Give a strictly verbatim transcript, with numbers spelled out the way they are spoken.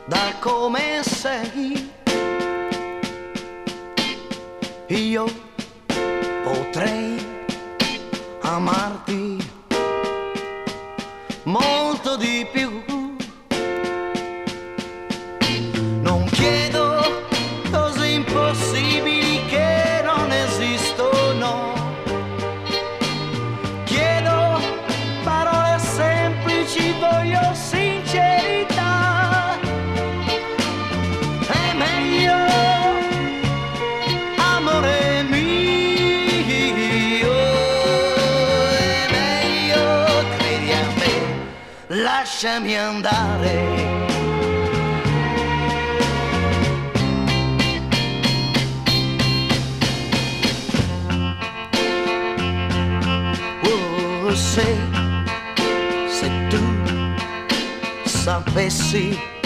da come sei. Io potrei amarti molto di più. Non chiedo cose impossibili che non esistono. Chiedo parole semplici, voglio sincerità. È meglio, amore mio, è meglio, credi a me, lasciami andare. Se, se tu sapessi